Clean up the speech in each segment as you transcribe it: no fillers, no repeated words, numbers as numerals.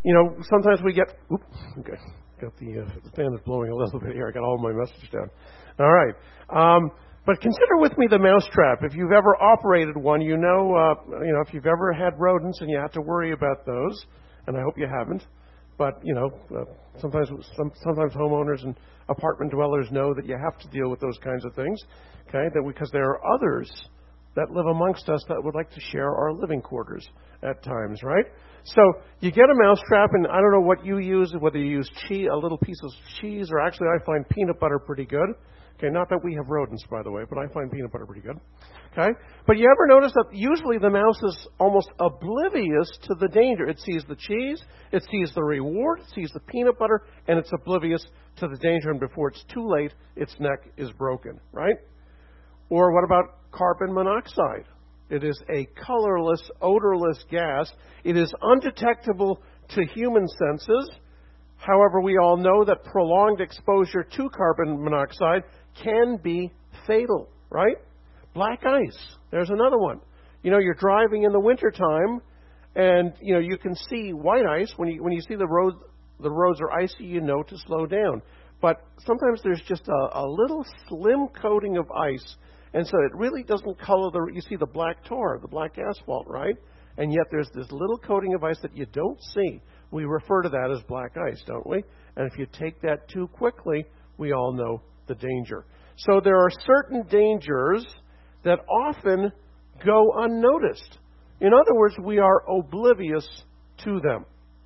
sometimes we get, okay, got the fan is blowing a little bit here. I got all my message down. All right. But consider with me the mousetrap. If you've ever operated one, if you've ever had rodents and you have to worry about those, and I hope you haven't, but, sometimes homeowners and apartment dwellers know that you have to deal with those kinds of things, okay, because there are others that live amongst us that would like to share our living quarters at times, right? So you get a mousetrap, and I don't know what you use, whether you use a little piece of cheese, or actually I find peanut butter pretty good. Okay, not that we have rodents, by the way, but I find peanut butter pretty good. Okay? But you ever notice that usually the mouse is almost oblivious to the danger? It sees the cheese, it sees the reward, it sees the peanut butter, and it's oblivious to the danger, and before it's too late, its neck is broken, right? Or what about carbon monoxide? It is a colorless, odorless gas. It is undetectable to human senses. However, we all know that prolonged exposure to carbon monoxide can be fatal, right? Black ice, there's another one. You're driving in the wintertime, and, you can see white ice. When you see the roads are icy, you know to slow down. But sometimes there's just a little slim coating of ice, and so it really doesn't color you see the black tar, the black asphalt, right? And yet there's this little coating of ice that you don't see. We refer to that as black ice, don't we? And if you take that too quickly, we all know the danger. So there are certain dangers that often go unnoticed. In other words, we are oblivious to them.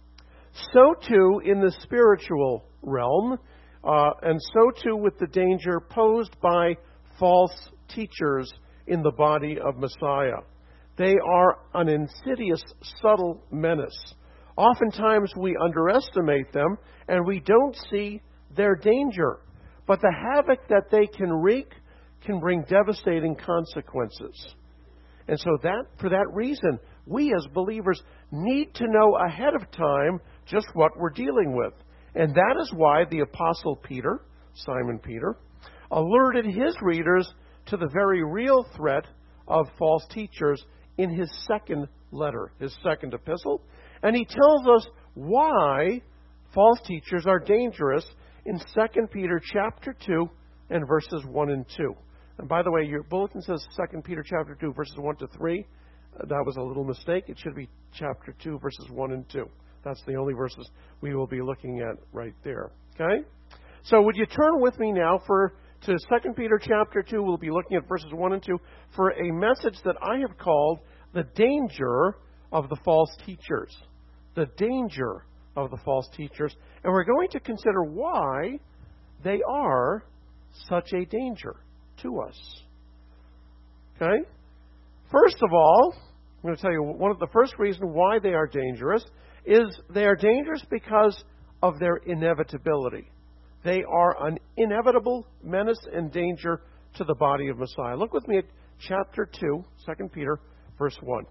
So too in the spiritual realm, and so too with the danger posed by false teachers in the body of Messiah. They are an insidious, subtle menace. Oftentimes we underestimate them and we don't see their danger. But the havoc that they can wreak can bring devastating consequences. And so for that reason, we as believers need to know ahead of time just what we're dealing with. And that is why the Apostle Peter, Simon Peter, alerted his readers to the very real threat of false teachers in his second letter, his second epistle. And he tells us why false teachers are dangerous in 2 Peter chapter 2 and verses 1 and 2. And by the way, your bulletin says 2 Peter chapter 2 verses 1 to 3. That was a little mistake. It should be chapter 2 verses 1 and 2. That's the only verses we will be looking at right there. Okay? So would you turn with me now to 2 Peter chapter 2. We'll be looking at verses 1 and 2 for a message that I have called the danger of the false teachers. The danger of the false teachers. And we're going to consider why they are such a danger to us. Okay? First of all, I'm going to tell you one of the first reasons why they are dangerous is they are dangerous because of their inevitability. They are an inevitable menace and danger to the body of Messiah. Look with me at chapter 2, 2 Peter, verse 1.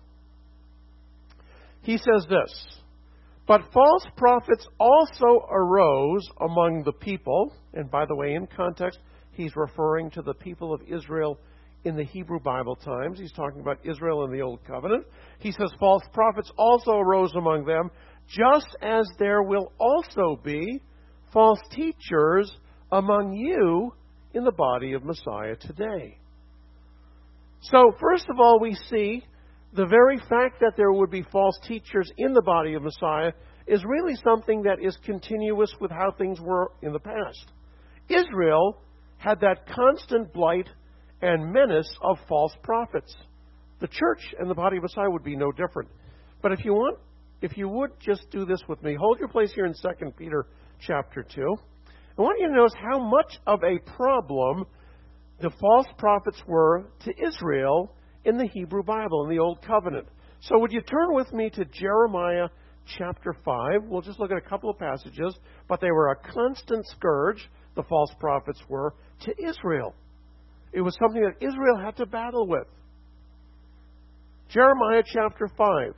He says this, "But false prophets also arose among the people," and by the way, in context, he's referring to the people of Israel in the Hebrew Bible times. He's talking about Israel in the Old Covenant. He says, "False prophets also arose among them, just as there will also be false teachers among you in the body of Messiah today." So, first of all, we see the very fact that there would be false teachers in the body of Messiah is really something that is continuous with how things were in the past. Israel had that constant blight and menace of false prophets. The church and the body of Messiah would be no different. But if you would just do this with me, hold your place here in 2 Peter chapter 2. I want you to notice how much of a problem the false prophets were to Israel in the Hebrew Bible, in the Old Covenant. So would you turn with me to Jeremiah chapter 5. We'll just look at a couple of passages, but they were a constant scourge, the false prophets were, to Israel. It was something that Israel had to battle with. Jeremiah chapter 5.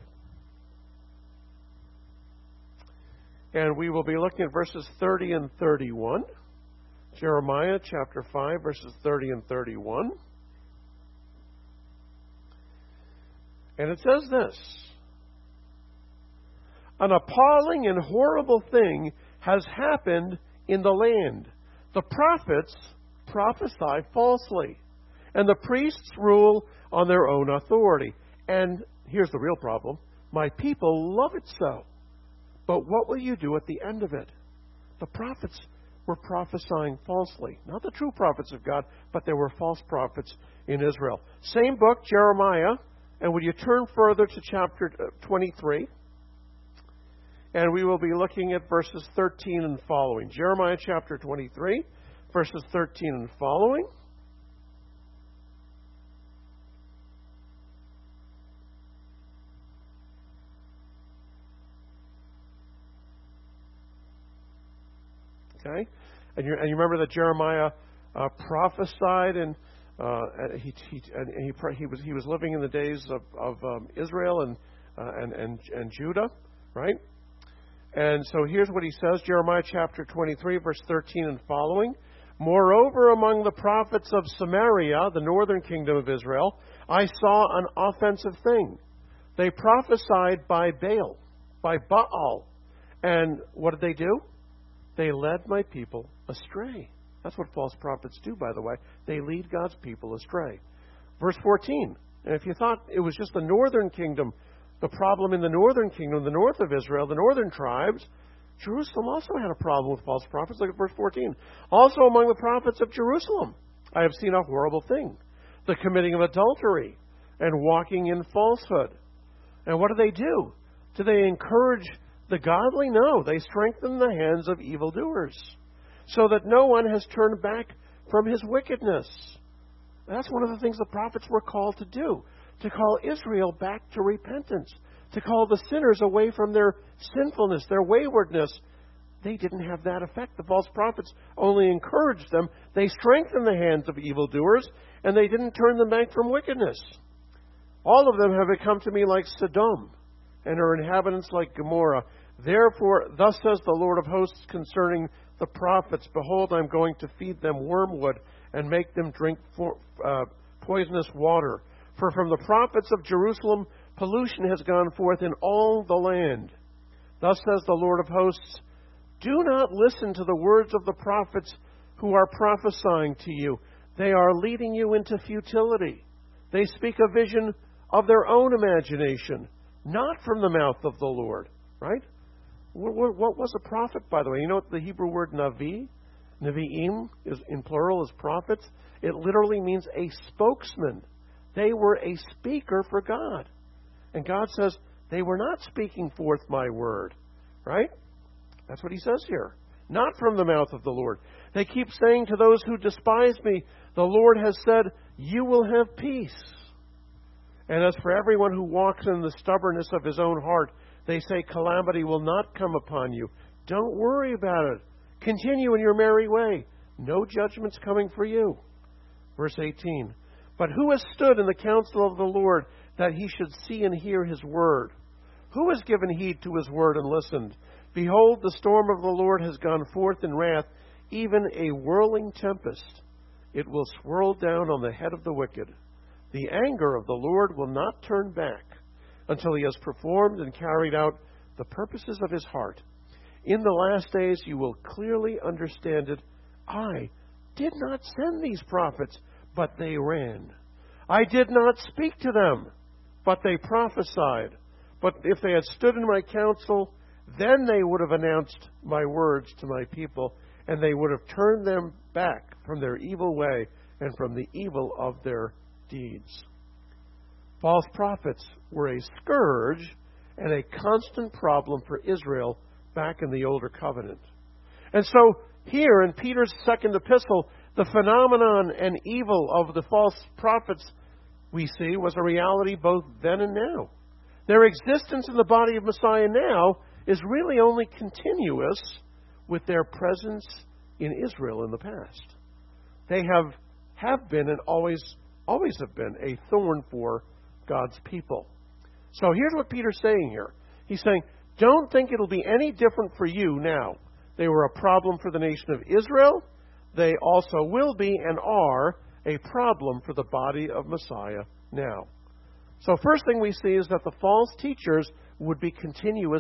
And we will be looking at verses 30 and 31. Jeremiah chapter 5, verses 30 and 31. And it says this, an appalling and horrible thing has happened in the land. The prophets prophesy falsely, and the priests rule on their own authority. And here's the real problem. My people love it so. But what will you do at the end of it? The prophets were prophesying falsely. Not the true prophets of God, but there were false prophets in Israel. Same book, Jeremiah. And would you turn further to chapter 23? And we will be looking at verses 13 and following. Jeremiah chapter 23, verses 13 and following. Okay, and you remember that Jeremiah prophesied, and he was living in the days of Israel and Judah, right? And so here's what he says, Jeremiah chapter 23, verse 13 and following. Moreover, among the prophets of Samaria, the northern kingdom of Israel, I saw an offensive thing. They prophesied by Baal, by Baal. And what did they do? They led my people astray. That's what false prophets do, by the way. They lead God's people astray. Verse 14. And if you thought it was just the northern kingdom, the problem in the northern kingdom, the north of Israel, the northern tribes, Jerusalem also had a problem with false prophets. Look at verse 14. Also among the prophets of Jerusalem, I have seen a horrible thing, the committing of adultery and walking in falsehood. And what do? Do they encourage the godly? No, they strengthen the hands of evildoers, so that no one has turned back from his wickedness. That's one of the things the prophets were called to do, to call Israel back to repentance, to call the sinners away from their sinfulness, their waywardness. They didn't have that effect. The false prophets only encouraged them. They strengthened the hands of evildoers, and they didn't turn them back from wickedness. All of them have become to me like Sodom, and her inhabitants like Gomorrah. Therefore, thus says the Lord of hosts concerning the prophets, behold, I'm going to feed them wormwood and make them drink poisonous water. For from the prophets of Jerusalem, pollution has gone forth in all the land. Thus says the Lord of hosts, do not listen to the words of the prophets who are prophesying to you. They are leading you into futility. They speak a vision of their own imagination, not from the mouth of the Lord. Right? What was a prophet, by the way? You know what the Hebrew word navi, nevi'im, is in plural, is prophets? It literally means a spokesman. They were a speaker for God. And God says, they were not speaking forth my word. Right? That's what he says here. Not from the mouth of the Lord. They keep saying to those who despise me, the Lord has said, you will have peace. And as for everyone who walks in the stubbornness of his own heart, they say calamity will not come upon you. Don't worry about it. Continue in your merry way. No judgment's coming for you. Verse 18. But who has stood in the counsel of the Lord that he should see and hear his word? Who has given heed to his word and listened? Behold, the storm of the Lord has gone forth in wrath, even a whirling tempest. It will swirl down on the head of the wicked. The anger of the Lord will not turn back until he has performed and carried out the purposes of his heart. In the last days you will clearly understand it. I did not send these prophets, but they ran. I did not speak to them, but they prophesied. But if they had stood in my counsel, then they would have announced my words to my people, and they would have turned them back from their evil way and from the evil of their deeds. False prophets were a scourge and a constant problem for Israel back in the older covenant. And so here in Peter's second epistle, the phenomenon and evil of the false prophets we see was a reality both then and now. Their existence in the body of Messiah now is really only continuous with their presence in Israel in the past. They have been and always have been a thorn for God's people. So here's what Peter's saying here. He's saying, don't think it'll be any different for you now. They were a problem for the nation of Israel. They also will be and are a problem for the body of Messiah now. So first thing we see is that the false teachers would be continuous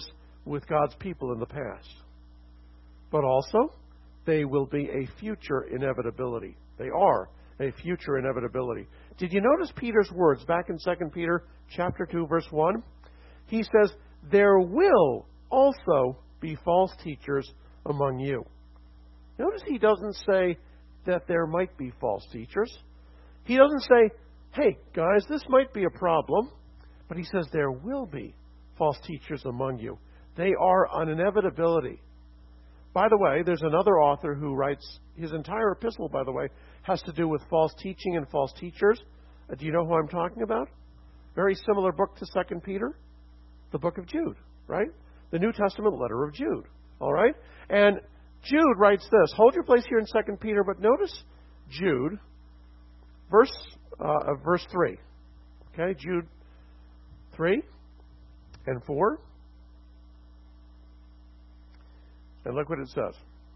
with God's people in the past. But also, they will be a future inevitability. They are a future inevitability. Did you notice Peter's words back in 2 Peter chapter 2, verse 1? He says, there will also be false teachers among you. Notice he doesn't say that there might be false teachers. He doesn't say, hey, guys, this might be a problem. But he says there will be false teachers among you. They are an inevitability. By the way, there's another author who writes, his entire epistle, by the way, has to do with false teaching and false teachers. Do you know who I'm talking about? Very similar book to 2 Peter, the book of Jude, right? The New Testament letter of Jude, all right? And Jude writes this. Hold your place here in 2 Peter, but notice Jude, verse 3. Okay, Jude 3 and 4. And look what it says.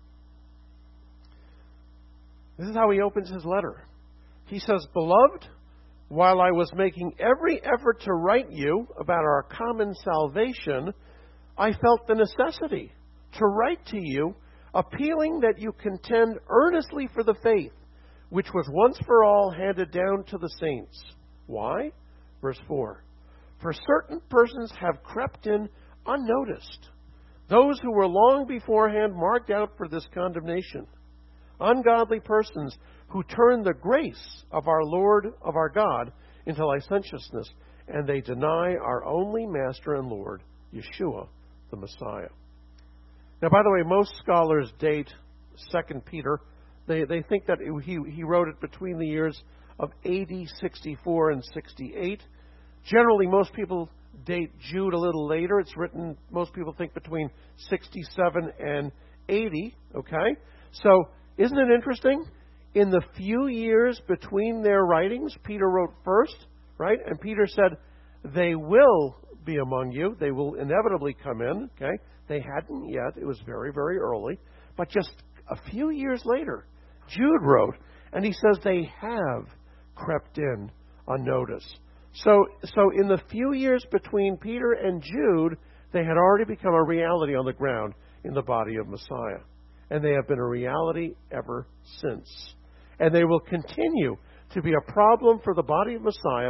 This is how he opens his letter. He says, Beloved, while I was making every effort to write you about our common salvation, I felt the necessity to write to you, appealing that you contend earnestly for the faith, which was once for all handed down to the saints. Why? Verse 4. For certain persons have crept in unnoticed, those who were long beforehand marked out for this condemnation. Ungodly persons who turn the grace of our Lord, of our God, into licentiousness, and they deny our only Master and Lord, Yeshua, the Messiah. Now, by the way, most scholars date 2 Peter. They think that he wrote it between the years of AD 64 and 68. Generally, most people date Jude a little later. It's written, most people think, between 67 and 80. Okay? So, isn't it interesting? In the few years between their writings, Peter wrote first, right? And Peter said, they will be among you. They will inevitably come in. Okay? They hadn't yet. It was very, very early. But just a few years later, Jude wrote, and he says they have crept in unnoticed. So in the few years between Peter and Jude, they had already become a reality on the ground in the body of Messiah. And they have been a reality ever since. And they will continue to be a problem for the body of Messiah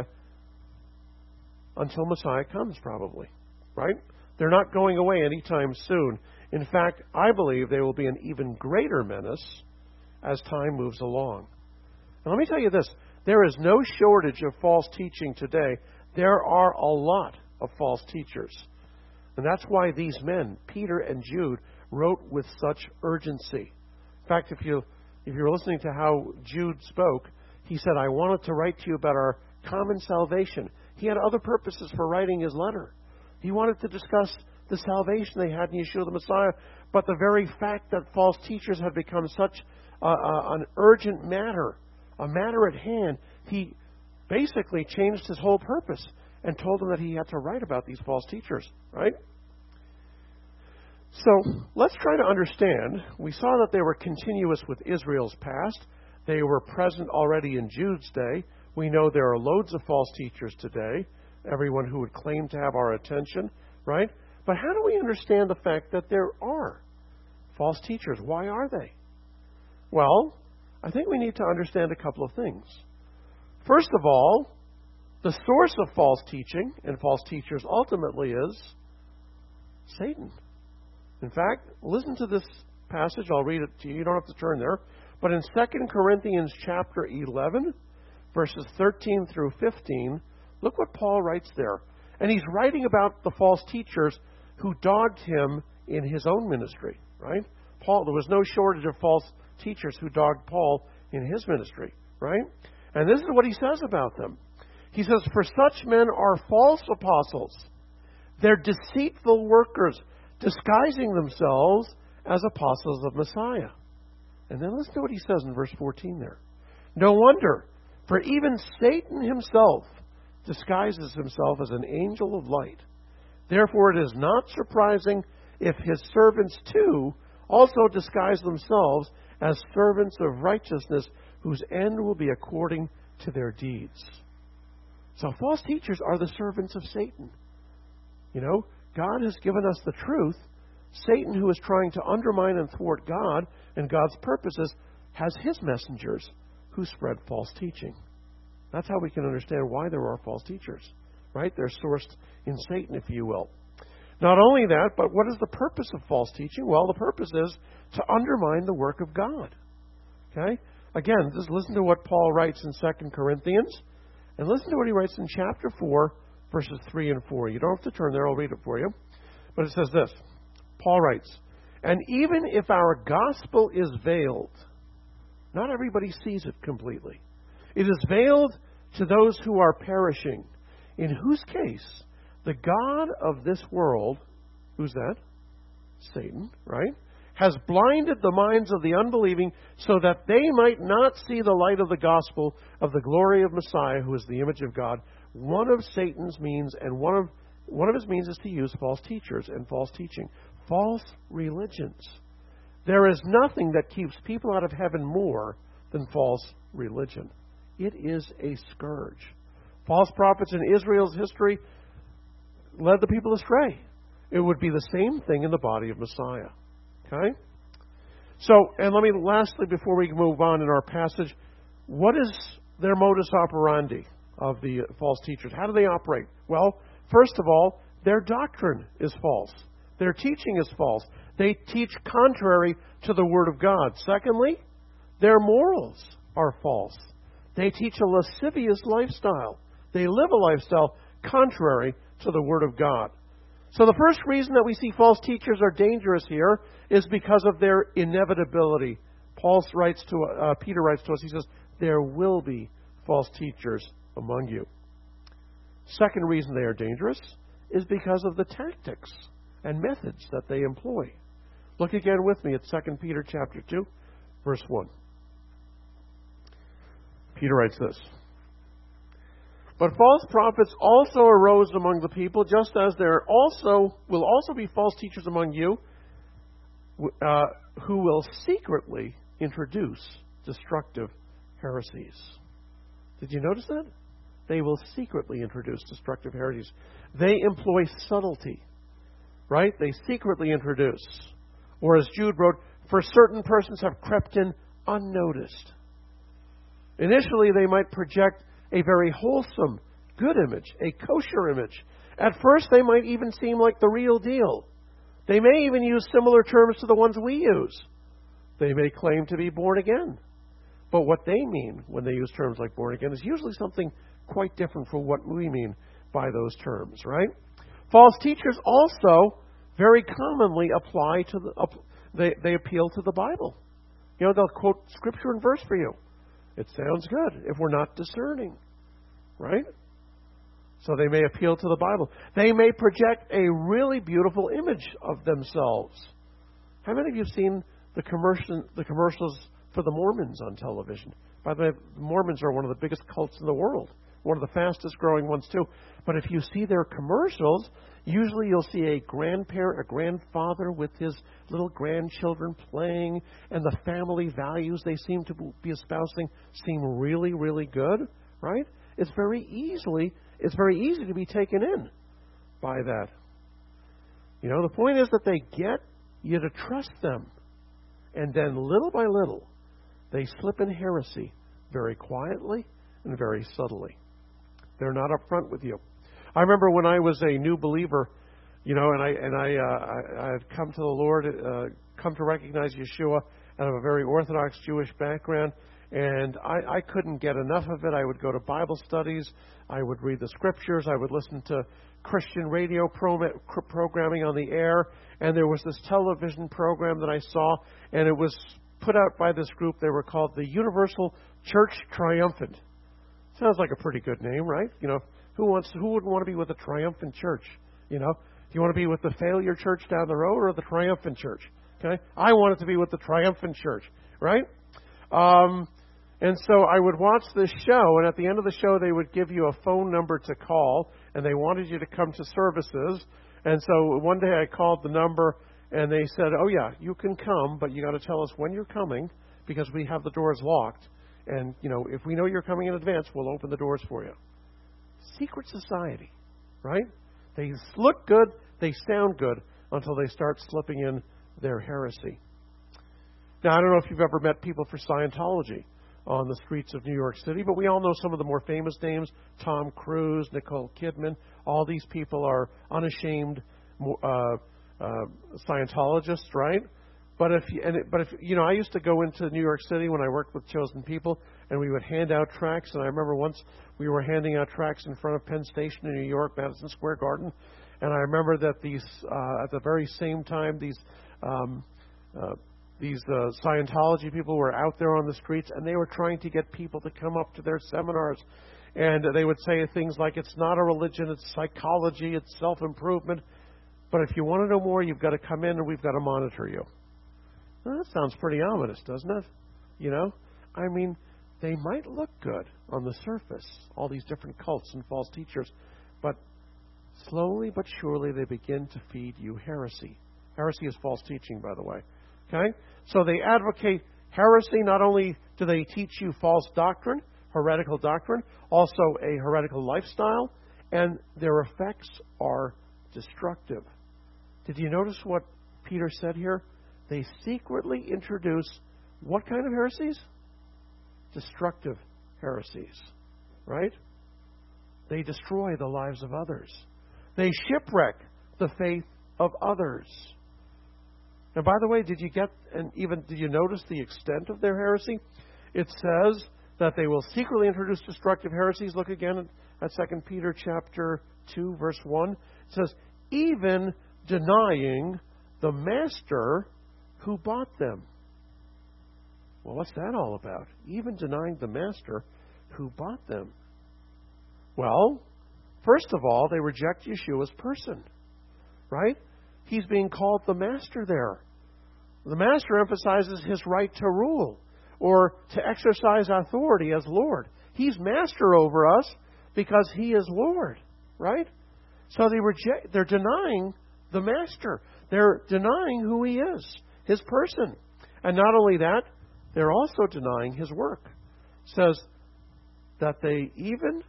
until Messiah comes, probably. Right? They're not going away anytime soon. In fact, I believe they will be an even greater menace as time moves along. Now, let me tell you this. There is no shortage of false teaching today. There are a lot of false teachers. And that's why these men, Peter and Jude, wrote with such urgency. In fact, if you're listening to how Jude spoke, he said, I wanted to write to you about our common salvation. He had other purposes for writing his letter. He wanted to discuss the salvation they had in Yeshua the Messiah, but the very fact that false teachers had become such an urgent matter, a matter at hand, he basically changed his whole purpose and told them that he had to write about these false teachers, right? So let's try to understand. We saw that they were continuous with Israel's past. They were present already in Jude's day. We know there are loads of false teachers today, everyone who would claim to have our attention, right? But how do we understand the fact that there are false teachers? Why are they? Well, I think we need to understand a couple of things. First of all, the source of false teaching and false teachers ultimately is Satan. In fact, listen to this passage. I'll read it to you. You don't have to turn there. But in 2 Corinthians chapter 11, verses 13 through 15, look what Paul writes there. And he's writing about the false teachers who dogged him in his own ministry, right? Paul, there was no shortage of false teachers who dogged Paul in his ministry, right? And this is what he says about them. He says, For such men are false apostles. They're deceitful workers, disguising themselves as apostles of Messiah. And then listen to what he says in verse 14 there. No wonder, for even Satan himself disguises himself as an angel of light. Therefore it is not surprising if his servants too also disguise themselves as servants of righteousness, whose end will be according to their deeds. So false teachers are the servants of Satan. You know, God has given us the truth. Satan, who is trying to undermine and thwart God and God's purposes, has his messengers who spread false teaching. That's how we can understand why there are false teachers, right? They're sourced in Satan, if you will. Not only that, but what is the purpose of false teaching? Well, the purpose is to undermine the work of God. Okay? Again, just listen to what Paul writes in 2 Corinthians, and listen to what he writes in chapter 4, verses 3 and 4. You don't have to turn there, I'll read it for you. But it says this. Paul writes, "And even if our gospel is veiled," not everybody sees it completely. "It is veiled to those who are perishing, in whose case the God of this world," who's that? Satan, right? "has blinded the minds of the unbelieving so that they might not see the light of the gospel of the glory of Messiah, who is the image of God." One of Satan's means, and one of his means is to use false teachers and false teaching. False religions. There is nothing that keeps people out of heaven more than false religion. It is a scourge. False prophets in Israel's history led the people astray. It would be the same thing in the body of Messiah. Okay? So, and let me lastly, before we move on in our passage, what is their modus operandi of the false teachers? How do they operate? Well, first of all, their doctrine is false. Their teaching is false. They teach contrary to the Word of God. Secondly, their morals are false. They teach a lascivious lifestyle. They live a lifestyle contrary to the Word of God. So the first reason that we see false teachers are dangerous here is because of their inevitability. Peter writes to us, he says, "There will be false teachers among you." Second reason they are dangerous is because of the tactics and methods that they employ. Look again with me at 2 Peter chapter 2, verse 1. Peter writes this. "But false prophets also arose among the people, just as there will also be false teachers among you, who will secretly introduce destructive heresies." Did you notice that? They will secretly introduce destructive heresies. They employ subtlety, right? They secretly introduce. Or as Jude wrote, "For certain persons have crept in unnoticed." Initially, they might project a very wholesome, good image, a kosher image. At first, they might even seem like the real deal. They may even use similar terms to the ones we use. They may claim to be born again. But what they mean when they use terms like born again is usually something quite different from what we mean by those terms, right? False teachers also very commonly apply to they appeal to the Bible. You know, they'll quote scripture and verse for you. It sounds good if we're not discerning, right? So they may appeal to the Bible. They may project a really beautiful image of themselves. How many of you have seen the commercials for the Mormons on television? By the way, the Mormons are one of the biggest cults in the world. One of the fastest growing ones too. But if you see their commercials, usually you'll see a grandparent, a grandfather with his little grandchildren playing, and the family values they seem to be espousing seem really, really good, right? It's very easy to be taken in by that. You know, the point is that they get you to trust them. And then little by little, they slip in heresy very quietly and very subtly. They're not upfront with you. I remember when I was a new believer, you know, and I had come to the Lord, come to recognize Yeshua out of a very Orthodox Jewish background, and I couldn't get enough of it. I would go to Bible studies, I would read the scriptures, I would listen to Christian radio programming on the air, and there was this television program that I saw, and it was put out by this group. They were called the Universal Church Triumphant. Sounds like a pretty good name, right? You know, who wouldn't want to be with a triumphant church? You know, do you want to be with the failure church down the road or the triumphant church? Okay, I wanted to be with the triumphant church, right? And so I would watch this show, and at the end of the show, they would give you a phone number to call, and they wanted you to come to services. And so one day I called the number, and they said, "Oh yeah, you can come, but you got to tell us when you're coming because we have the doors locked. And, you know, if we know you're coming in advance, we'll open the doors for you." Secret society, right? They look good, they sound good until they start slipping in their heresy. Now, I don't know if you've ever met people for Scientology on the streets of New York City, but we all know some of the more famous names: Tom Cruise, Nicole Kidman. All these people are unashamed Scientologists, right? But if I used to go into New York City when I worked with Chosen People, and we would hand out tracts. And I remember once we were handing out tracts in front of Penn Station in New York, Madison Square Garden, and I remember that these at the very same time these Scientology people were out there on the streets, and they were trying to get people to come up to their seminars. And they would say things like, it's not a religion, it's psychology, it's self-improvement. But if you want to know more, you've got to come in and we've got to monitor you. Well, that sounds pretty ominous, doesn't it? You know? I mean, they might look good on the surface, all these different cults and false teachers. But slowly but surely they begin to feed you heresy. Heresy is false teaching, by the way. Okay? So they advocate heresy. Not only do they teach you false doctrine, heretical doctrine, also a heretical lifestyle, and their effects are destructive. Did you notice what Peter said here? They secretly introduce what kind of heresies? Destructive heresies, right? They destroy the lives of others. They shipwreck the faith of others. And by the way, did you notice the extent of their heresy? It says that they will secretly introduce destructive heresies. Look again at 2 Peter chapter 2, verse 1. It says, even denying the master who bought them. Well, what's that all about? Even denying the master who bought them. Well, first of all, they reject Yeshua's person, right? He's being called the master there. The master emphasizes his right to rule or to exercise authority as Lord. He's master over us because he is Lord, right? So they're denying the master. They're denying who he is, his person. And not only that, they're also denying his work. It says that they even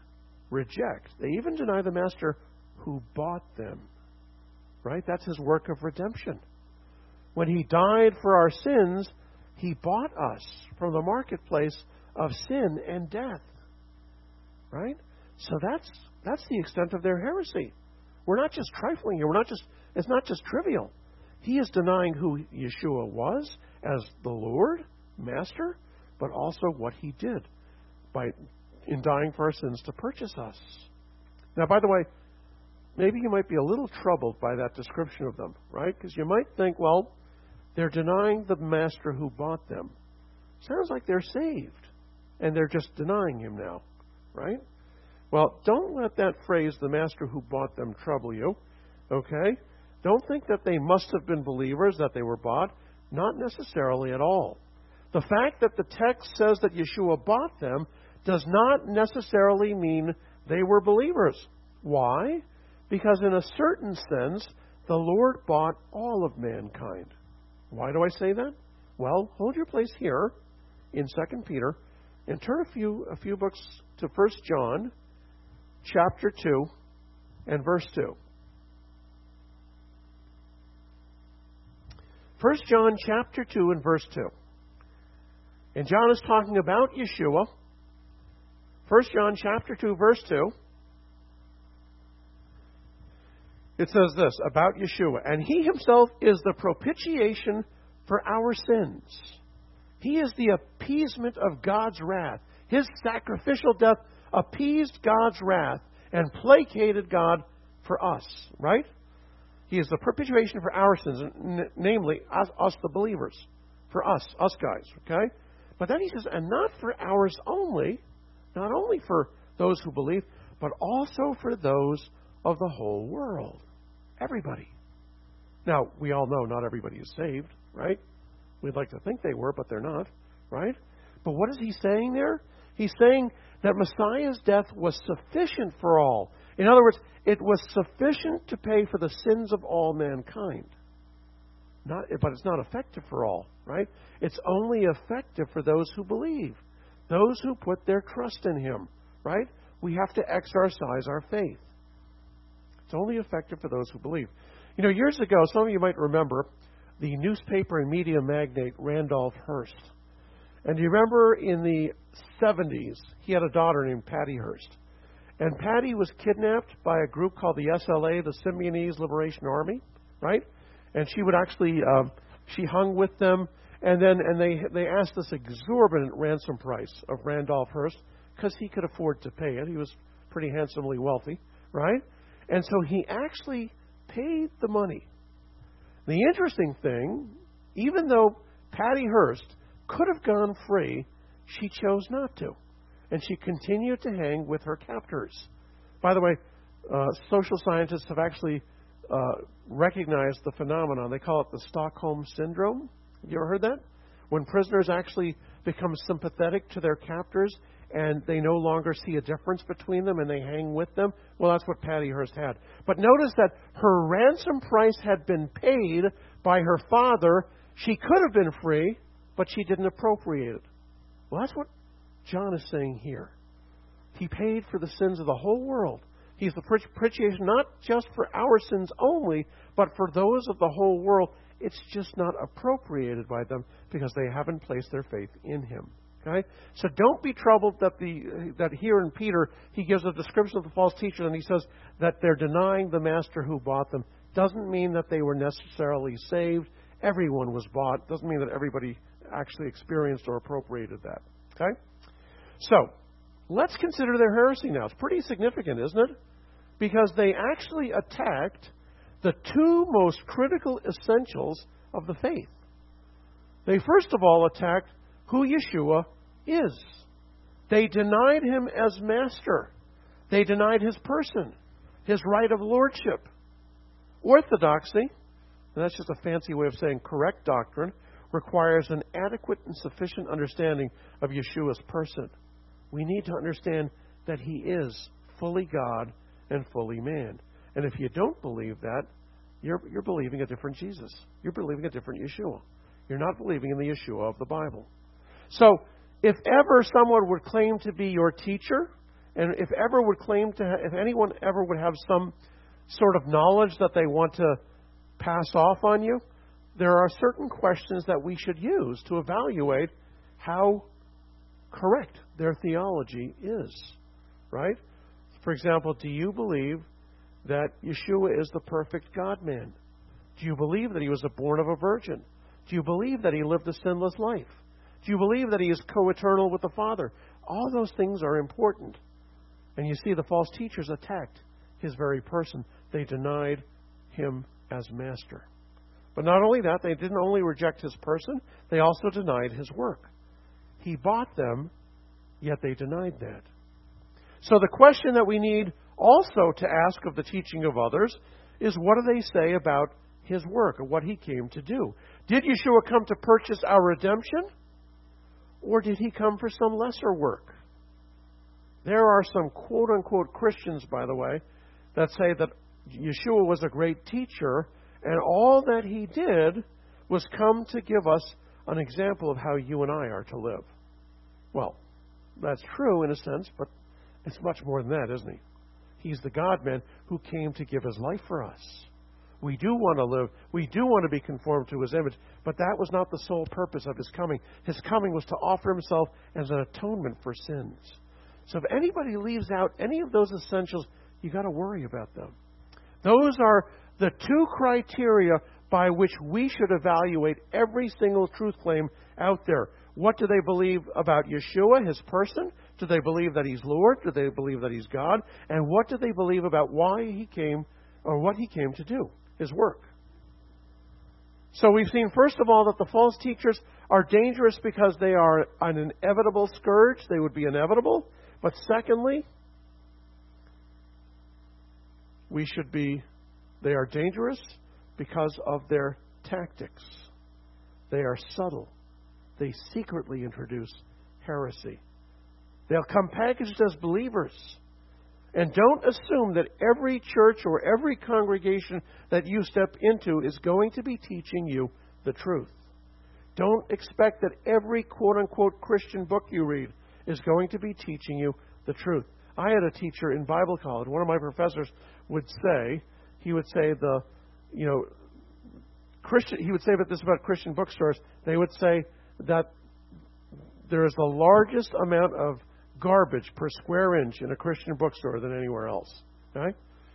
deny the master who bought them. Right? That's his work of redemption. When he died for our sins, he bought us from the marketplace of sin and death. Right? So that's the extent of their heresy. We're not just trifling here. It's not just trivial. He is denying who Yeshua was as the Lord, Master, but also what he did in dying for our sins to purchase us. Now, by the way, maybe you might be a little troubled by that description of them, right? Because you might think, well, they're denying the master who bought them. Sounds like they're saved, and they're just denying him now, right? Well, don't let that phrase, the master who bought them, trouble you, okay? Don't think that they must have been believers, that they were bought. Not necessarily at all. The fact that the text says that Yeshua bought them does not necessarily mean they were believers. Why? Because in a certain sense, the Lord bought all of mankind. Why do I say that? Well, hold your place here in 2 Peter and turn a few books to 1 John chapter 2 and verse 2. 1 John chapter 2 and verse 2. And John is talking about Yeshua. 1 John chapter 2 verse 2. It says this about Yeshua. And he himself is the propitiation for our sins. He is the appeasement of God's wrath. His sacrificial death appeased God's wrath and placated God for us, right? He is the propitiation for our sins, namely us the believers, for us guys, okay? But then he says, and not for ours only, not only for those who believe, but also for those of the whole world. Everybody. Now, we all know not everybody is saved, right? We'd like to think they were, but they're not, right? But what is he saying there? He's saying that Messiah's death was sufficient for all. In other words, it was sufficient to pay for the sins of all mankind. But it's not effective for all, right? It's only effective for those who believe, those who put their trust in him, right? We have to exercise our faith. It's only effective for those who believe. You know, years ago, some of you might remember the newspaper and media magnate Randolph Hearst. And do you remember in the 70s, he had a daughter named Patty Hearst. And Patty was kidnapped by a group called the SLA, the Symbionese Liberation Army, right? And she would actually, she hung with them. And then they asked this exorbitant ransom price of Randolph Hearst because he could afford to pay it. He was pretty handsomely wealthy, right? And so he actually paid the money. The interesting thing, even though Patty Hearst could have gone free, she chose not to. And she continued to hang with her captors. By the way, social scientists have actually recognized the phenomenon. They call it the Stockholm Syndrome. You ever heard that? When prisoners actually become sympathetic to their captors and they no longer see a difference between them and they hang with them. Well, that's what Patty Hearst had. But notice that her ransom price had been paid by her father. She could have been free, but she didn't appropriate it. Well, that's what John is saying here. He paid for the sins of the whole world. He's the propitiation not just for our sins only, but for those of the whole world. It's just not appropriated by them because they haven't placed their faith in Him. Okay? So don't be troubled that here in Peter, he gives a description of the false teachers and he says that they're denying the master who bought them. Doesn't mean that they were necessarily saved. Everyone was bought. Doesn't mean that everybody actually experienced or appropriated that. Okay? So, let's consider their heresy now. It's pretty significant, isn't it? Because they actually attacked the two most critical essentials of the faith. They first of all attacked who Yeshua is. They denied Him as master. They denied His person, His right of lordship. Orthodoxy, and that's just a fancy way of saying correct doctrine, requires an adequate and sufficient understanding of Yeshua's person. We need to understand that He is fully God and fully man. And if you don't believe that, you're believing a different Jesus. You're believing a different Yeshua. You're not believing in the Yeshua of the Bible. So, if ever someone would claim to be your teacher, and if anyone ever would have some sort of knowledge that they want to pass off on you, there are certain questions that we should use to evaluate how correct their theology is. Right? For example, do you believe that Yeshua is the perfect God-man? Do you believe that He was born of a virgin? Do you believe that He lived a sinless life? Do you believe that He is co-eternal with the Father? All those things are important. And you see, the false teachers attacked His very person. They denied Him as master. But not only that, they didn't only reject His person, they also denied His work. He bought them, yet they denied that. So the question that we need also to ask of the teaching of others is, what do they say about His work or what He came to do? Did Yeshua come to purchase our redemption? Or did He come for some lesser work? There are some quote-unquote Christians, by the way, that say that Yeshua was a great teacher and all that He did was come to give us an example of how you and I are to live. Well, that's true in a sense, but it's much more than that, isn't He? He's the God-man who came to give His life for us. We do want to live. We do want to be conformed to His image, but that was not the sole purpose of His coming. His coming was to offer Himself as an atonement for sins. So if anybody leaves out any of those essentials, you've got to worry about them. Those are the two criteria by which we should evaluate every single truth claim out there. What do they believe about Yeshua, His person? Do they believe that He's Lord? Do they believe that He's God? And what do they believe about why He came or what He came to do, His work? So we've seen, first of all, that the false teachers are dangerous because they are an inevitable scourge. They would be inevitable. But secondly, they are dangerous because of their tactics. They are subtle. They secretly introduce heresy. They'll come packaged as believers. And don't assume that every church or every congregation that you step into is going to be teaching you the truth. Don't expect that every quote-unquote Christian book you read is going to be teaching you the truth. I had a teacher in Bible college. One of my professors would say, the he would say this about Christian bookstores. They would say that there is the largest amount of garbage per square inch in a Christian bookstore than anywhere else. Okay?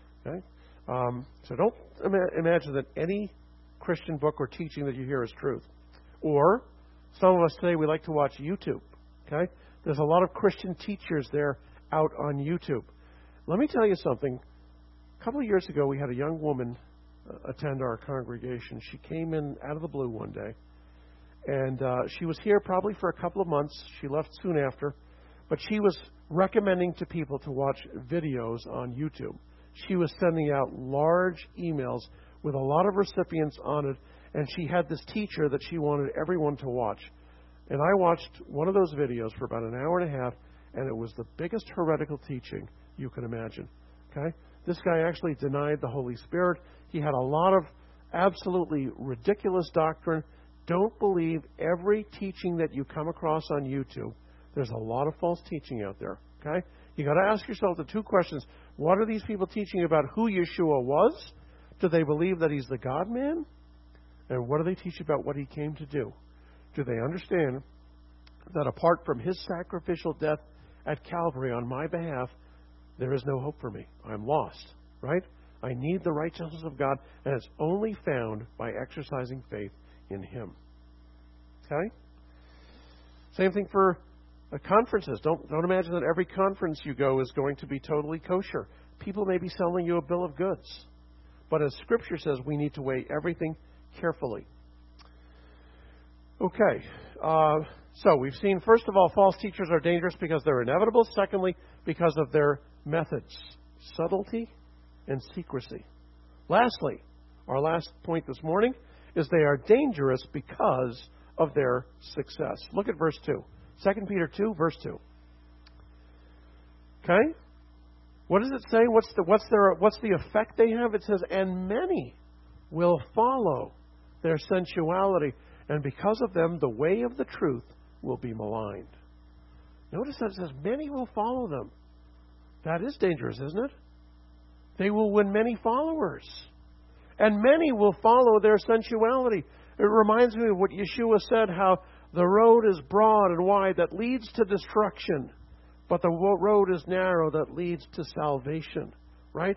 So don't imagine that any Christian book or teaching that you hear is truth. Or some of us today, we like to watch YouTube. Okay? There's a lot of Christian teachers there out on YouTube. Let me tell you something. A couple of years ago, we had a young woman attend our congregation. She came in out of the blue one day. And she was here probably for a couple of months. She left soon after. But she was recommending to people to watch videos on YouTube. She was sending out large emails with a lot of recipients on it. And she had this teacher that she wanted everyone to watch. And I watched one of those videos for about an hour and a half. And it was the biggest heretical teaching you can imagine. Okay? This guy actually denied the Holy Spirit. He had a lot of absolutely ridiculous doctrine. Don't believe every teaching that you come across on YouTube. There's a lot of false teaching out there. Okay? You got to ask yourself the two questions. What are these people teaching about who Yeshua was? Do they believe that he's the God-man? And what do they teach about what he came to do? Do they understand that apart from his sacrificial death at Calvary on my behalf, there is no hope for me? I'm lost, right? I need the righteousness of God, and it's only found by exercising faith in him. Okay? Same thing for conferences. Don't imagine that every conference you go is going to be totally kosher. People may be selling you a bill of goods. But as Scripture says, we need to weigh everything carefully. Okay. So we've seen, first of all, false teachers are dangerous because they're inevitable. Secondly, because of their methods, subtlety and secrecy. Lastly, our last point this morning is they are dangerous because of their success. Look at verse 2. 2 Peter 2, verse 2. Okay? What does it say? What's the effect they have? It says, and many will follow their sensuality, and because of them the way of the truth will be maligned. Notice that it says, many will follow them. That is dangerous, isn't it? They will win many followers. And many will follow their sensuality. It reminds me of what Yeshua said, how the road is broad and wide that leads to destruction, but the road is narrow that leads to salvation. Right?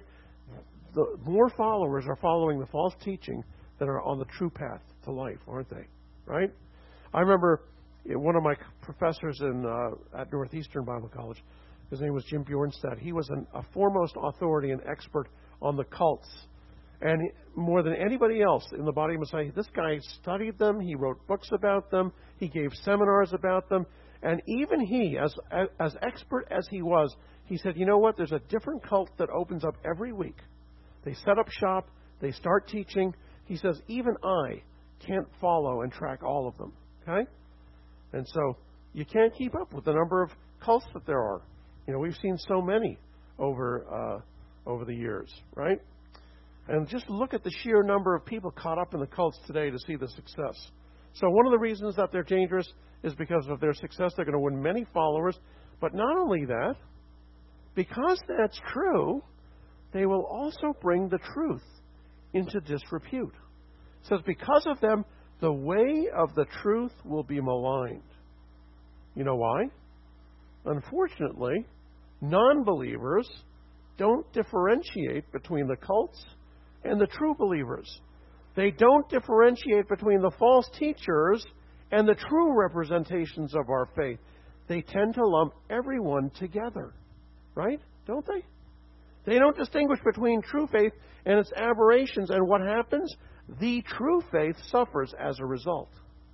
The more followers are following the false teaching than are on the true path to life, aren't they? Right? I remember one of my professors at Northeastern Bible College, his name was Jim Bjornstad. He was a foremost authority and expert on the cults. And more than anybody else in the body of Messiah, this guy studied them. He wrote books about them. He gave seminars about them. And even he, as expert as he was, he said, you know what? There's a different cult that opens up every week. They set up shop. They start teaching. He says, even I can't follow and track all of them. Okay? And so you can't keep up with the number of cults that there are. You know, we've seen so many over the years, right? And just look at the sheer number of people caught up in the cults today to see the success. So one of the reasons that they're dangerous is because of their success. They're going to win many followers. But not only that, because that's true, they will also bring the truth into disrepute. It says, because of them, the way of the truth will be maligned. You know why? Unfortunately, non-believers don't differentiate between the cults and the true believers. They don't differentiate between the false teachers and the true representations of our faith. They tend to lump everyone together. Right? Don't they? They don't distinguish between true faith and its aberrations. And what happens? The true faith suffers as a result.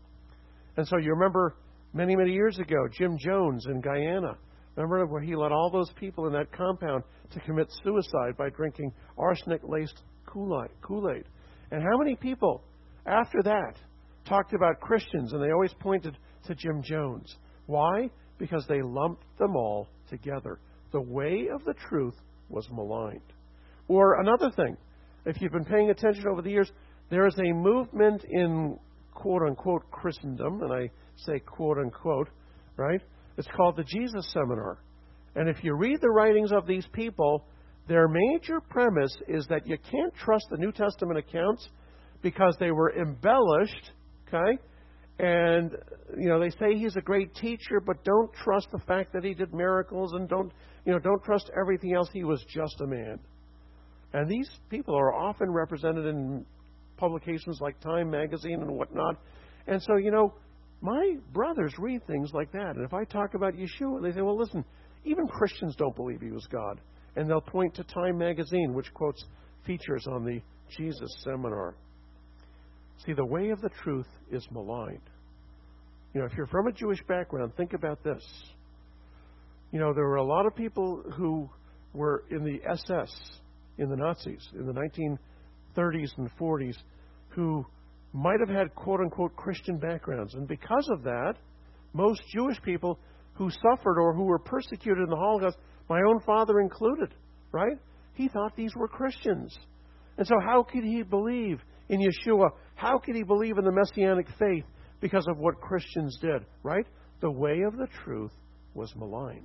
And so you remember many, many years ago, Jim Jones in Guyana. Remember where he led all those people in that compound to commit suicide by drinking arsenic-laced Kool-Aid. And how many people after that talked about Christians, and they always pointed to Jim Jones? Why? Because they lumped them all together. The way of the truth was maligned. Or another thing, if you've been paying attention over the years, there is a movement in quote-unquote Christendom, and I say quote-unquote, right? It's called the Jesus Seminar. And if you read the writings of these people, their major premise is that you can't trust the New Testament accounts because they were embellished, okay? And, they say he's a great teacher, but don't trust the fact that he did miracles, and don't trust everything else. He was just a man. And these people are often represented in publications like Time magazine and whatnot. And so, my brothers read things like that. And if I talk about Yeshua, they say, well, listen, even Christians don't believe he was God. And they'll point to Time magazine, which quotes features on the Jesus seminar. See, the way of the truth is maligned. If you're from a Jewish background, think about this. There were a lot of people who were in the SS, in the Nazis, in the 1930s and 40s, who might have had quote-unquote Christian backgrounds. And because of that, most Jewish people who suffered or who were persecuted in the Holocaust, my own father included, right? He thought these were Christians. And so how could he believe in Yeshua? How could he believe in the Messianic faith? Because of what Christians did, right? The way of the truth was maligned.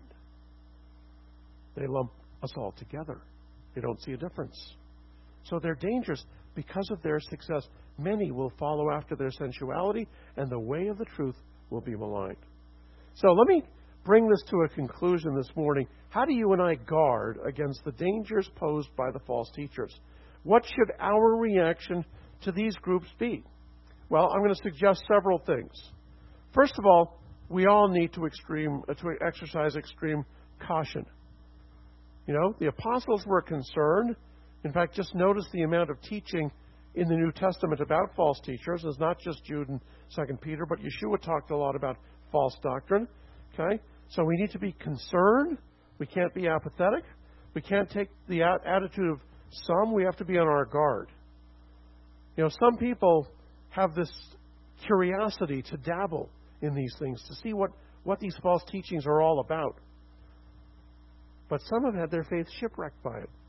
They lump us all together. They don't see a difference. So they're dangerous because of their success. Many will follow after their sensuality, and the way of the truth will be maligned. So let me bring this to a conclusion this morning. How do you and I guard against the dangers posed by the false teachers? What should our reaction to these groups be? Well, I'm going to suggest several things. First of all, we all need to exercise extreme caution. The apostles were concerned. In fact, just notice the amount of teaching in the New Testament about false teachers. It's not just Jude and 2 Peter, but Yeshua talked a lot about false doctrine. Okay? So we need to be concerned. We can't be apathetic. We can't take the attitude of some. We have to be on our guard. Some people have this curiosity to dabble in these things, to see what these false teachings are all about. But some have had their faith shipwrecked by it.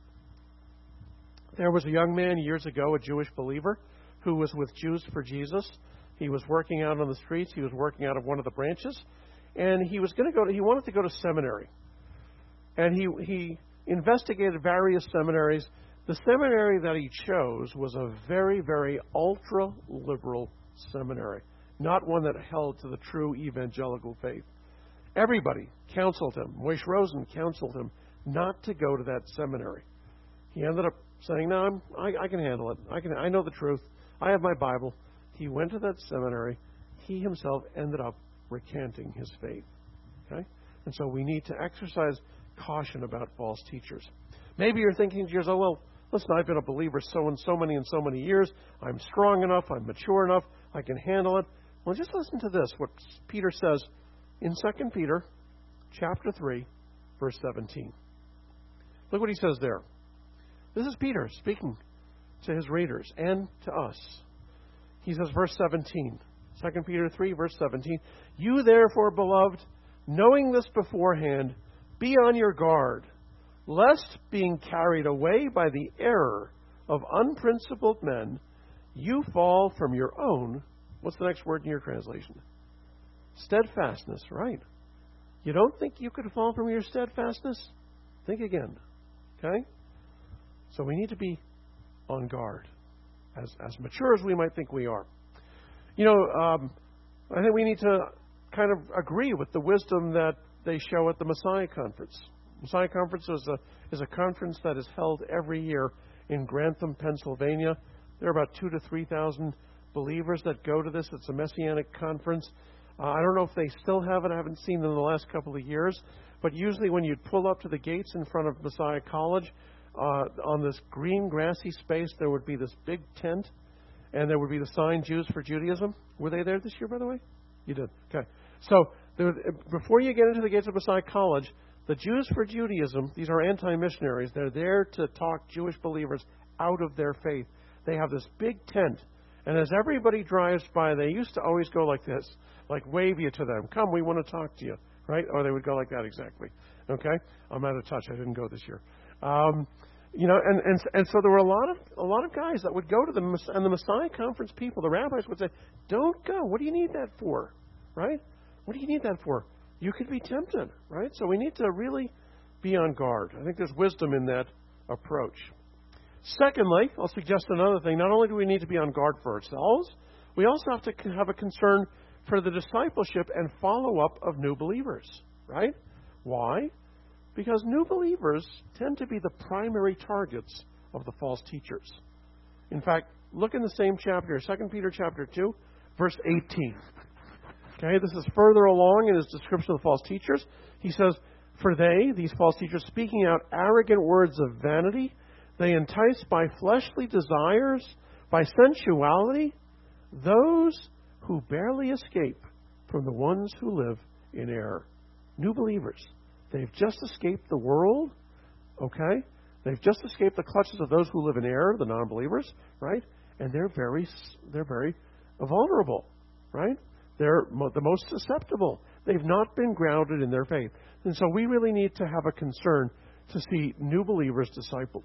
There was a young man years ago, a Jewish believer, who was with Jews for Jesus. He was working out on the streets. He was working out of one of the branches. And he wanted to go to seminary. And he investigated various seminaries. The seminary that he chose was a very, very ultra-liberal seminary, not one that held to the true evangelical faith. Everybody counseled him. Moshe Rosen counseled him not to go to that seminary. He ended up saying, no, I can handle it. I know the truth. I have my Bible. He went to that seminary. He himself ended up recanting his faith. Okay? And so we need to exercise caution about false teachers. Maybe you're thinking to yourself, well, listen, I've been a believer so many years. I'm strong enough. I'm mature enough. I can handle it. Well, just listen to this, what Peter says in 2 Peter chapter 3, verse 17. Look what he says there. This is Peter speaking to his readers and to us. He says, verse 17, 2 Peter 3, verse 17, you therefore, beloved, knowing this beforehand, be on your guard, lest being carried away by the error of unprincipled men, you fall from your own, what's the next word in your translation? Steadfastness, right? You don't think you could fall from your steadfastness? Think again. Okay? So we need to be on guard, as mature as we might think we are. I think we need to kind of agree with the wisdom that they show at the Messiah Conference. Messiah Conference is a conference that is held every year in Grantham, Pennsylvania. There are about 2,000 to 3,000 believers that go to this. It's a Messianic conference. I don't know if they still have it. I haven't seen them in the last couple of years. But usually when you'd pull up to the gates in front of Messiah College, on this green, grassy space, there would be this big tent, and there would be the sign, Jews for Judaism. Were they there this year, by the way? You did. Okay. So before you get into the gates of Messiah College, the Jews for Judaism, these are anti-missionaries. They're there to talk Jewish believers out of their faith. They have this big tent. And as everybody drives by, they used to always go like this, like wave you to them. Come, we want to talk to you. Right? Or they would go like that exactly. Okay? I'm out of touch. I didn't go this year. And so there were a lot of guys that would go to them, and the Messiah Conference people, the rabbis would say, don't go. What do you need that for? Right? What do you need that for? You could be tempted, right? So we need to really be on guard. I think there's wisdom in that approach. Secondly, I'll suggest another thing. Not only do we need to be on guard for ourselves, we also have to have a concern for the discipleship and follow-up of new believers, right? Why? Because new believers tend to be the primary targets of the false teachers. In fact, look in the same chapter, 2 Peter chapter 2, verse 18. Okay, this is further along in his description of the false teachers. He says, "For they, these false teachers, speaking out arrogant words of vanity, they entice by fleshly desires, by sensuality, those who barely escape from the ones who live in error." New believers. They've just escaped the world, okay? They've just escaped the clutches of those who live in error, the non-believers, right? And they're very vulnerable, right? They're the most susceptible. They've not been grounded in their faith. And so we really need to have a concern to see new believers discipled.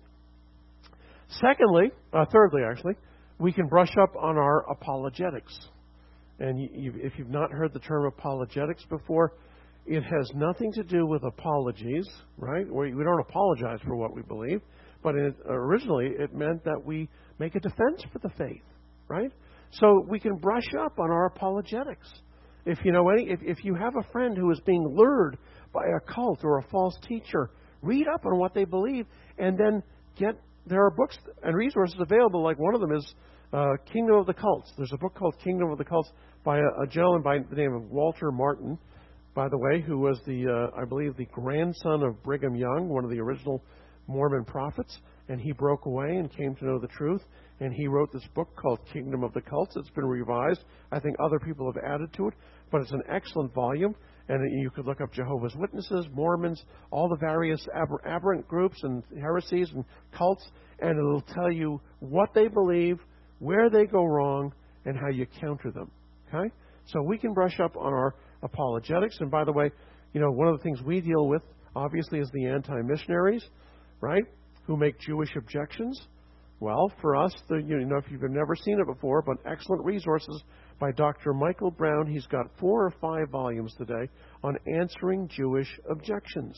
Thirdly, we can brush up on our apologetics. And if you've not heard the term apologetics before, it has nothing to do with apologies, right? We don't apologize for what we believe, but originally it meant that we make a defense for the faith, right? So we can brush up on our apologetics. If you have a friend who is being lured by a cult or a false teacher, read up on what they believe, and then there are books and resources available. Like one of them is Kingdom of the Cults. There's a book called Kingdom of the Cults by a gentleman by the name of Walter Martin, by the way, who was I believe the grandson of Brigham Young, one of the original Mormon prophets, and he broke away and came to know the truth, and he wrote this book called Kingdom of the Cults. It's been revised. I think other people have added to it, but it's an excellent volume, and you could look up Jehovah's Witnesses, Mormons, all the various aberrant groups and heresies and cults, and it'll tell you what they believe, where they go wrong, and how you counter them, okay? So we can brush up on our apologetics. And by the way, one of the things we deal with, obviously, is the anti-missionaries, right, who make Jewish objections. Well, for us, if you've never seen it before, but excellent resources by Dr. Michael Brown. He's got 4 or 5 volumes today on answering Jewish objections.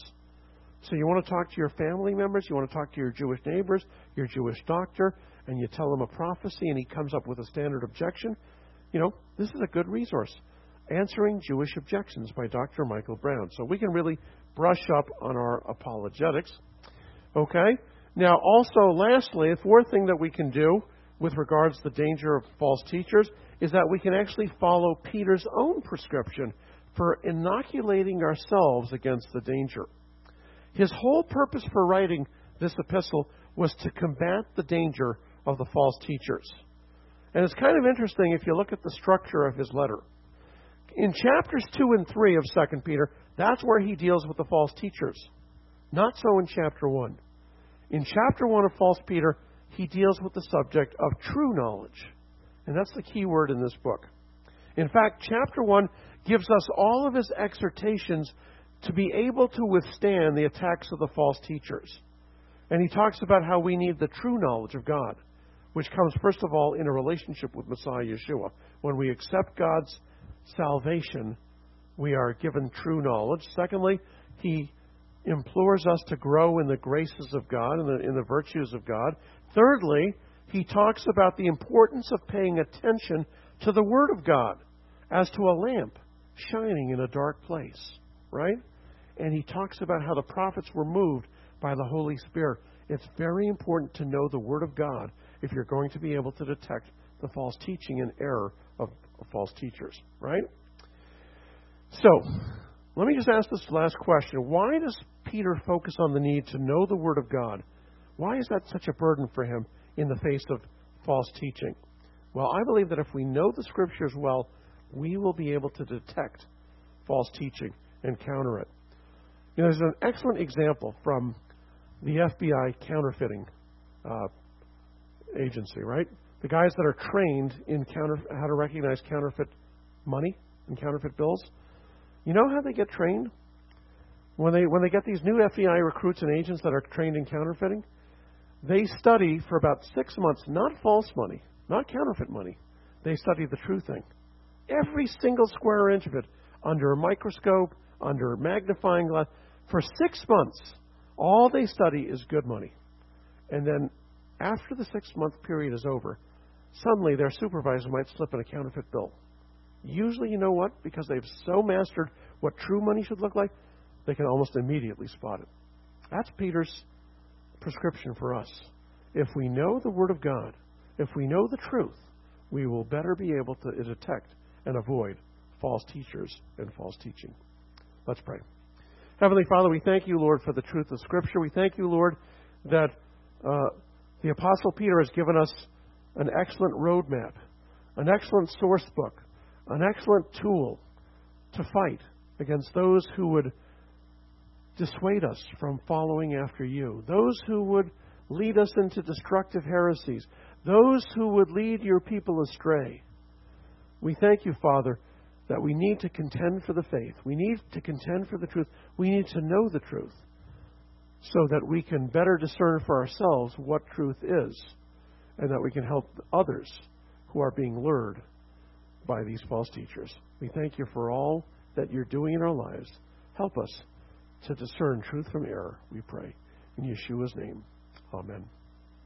So you want to talk to your family members, you want to talk to your Jewish neighbors, your Jewish doctor, and you tell him a prophecy and he comes up with a standard objection. This is a good resource. Answering Jewish Objections by Dr. Michael Brown. So we can really brush up on our apologetics. Okay? Now, also, lastly, the fourth thing that we can do with regards to the danger of false teachers is that we can actually follow Peter's own prescription for inoculating ourselves against the danger. His whole purpose for writing this epistle was to combat the danger of the false teachers. And it's kind of interesting if you look at the structure of his letter. In chapters 2 and 3 of 2 Peter, that's where he deals with the false teachers. Not so in chapter 1. In chapter 1 of False Peter, he deals with the subject of true knowledge. And that's the key word in this book. In fact, chapter 1 gives us all of his exhortations to be able to withstand the attacks of the false teachers. And he talks about how we need the true knowledge of God, which comes, first of all, in a relationship with Messiah Yeshua. When we accept God's salvation, we are given true knowledge. Secondly, he implores us to grow in the graces of God and in the virtues of God. Thirdly, he talks about the importance of paying attention to the Word of God as to a lamp shining in a dark place, right? And he talks about how the prophets were moved by the Holy Spirit. It's very important to know the Word of God if you're going to be able to detect the false teaching and error of false teachers, right? So, let me just ask this last question. Why does Peter focus on the need to know the Word of God? Why is that such a burden for him in the face of false teaching? Well, I believe that if we know the Scriptures well, we will be able to detect false teaching and counter it. There's an excellent example from the FBI counterfeiting agency, right? The guys that are trained in how to recognize counterfeit money and counterfeit bills. You know how they get trained? When they get these new FBI recruits and agents that are trained in counterfeiting, they study for about 6 months, not false money, not counterfeit money. They study the true thing. Every single square inch of it, under a microscope, under a magnifying glass. For 6 months, all they study is good money. And then after the 6-month period is over, suddenly their supervisor might slip in a counterfeit bill. Usually, you know what? Because they've so mastered what true money should look like, they can almost immediately spot it. That's Peter's prescription for us. If we know the Word of God, if we know the truth, we will better be able to detect and avoid false teachers and false teaching. Let's pray. Heavenly Father, we thank you, Lord, for the truth of Scripture. We thank you, Lord, that the Apostle Peter has given us an excellent roadmap, an excellent source book, an excellent tool to fight against those who would dissuade us from following after you, those who would lead us into destructive heresies, those who would lead your people astray. We thank you, Father, that we need to contend for the faith. We need to contend for the truth. We need to know the truth so that we can better discern for ourselves what truth is and that we can help others who are being lured by these false teachers. We thank you for all that you're doing in our lives. Help us to discern truth from error, we pray. In Yeshua's name, amen.